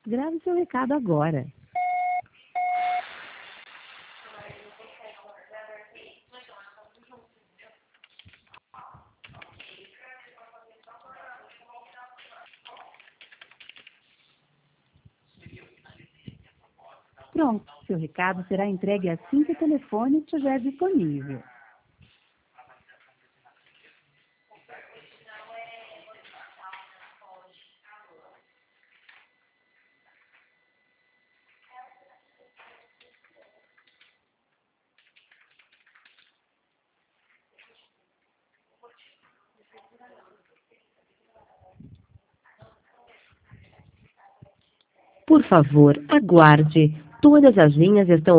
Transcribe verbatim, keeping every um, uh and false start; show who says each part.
Speaker 1: Grave seu recado agora. Pronto, seu recado será entregue assim que o telefone estiver disponível. Por favor, aguarde. Todas as linhas estão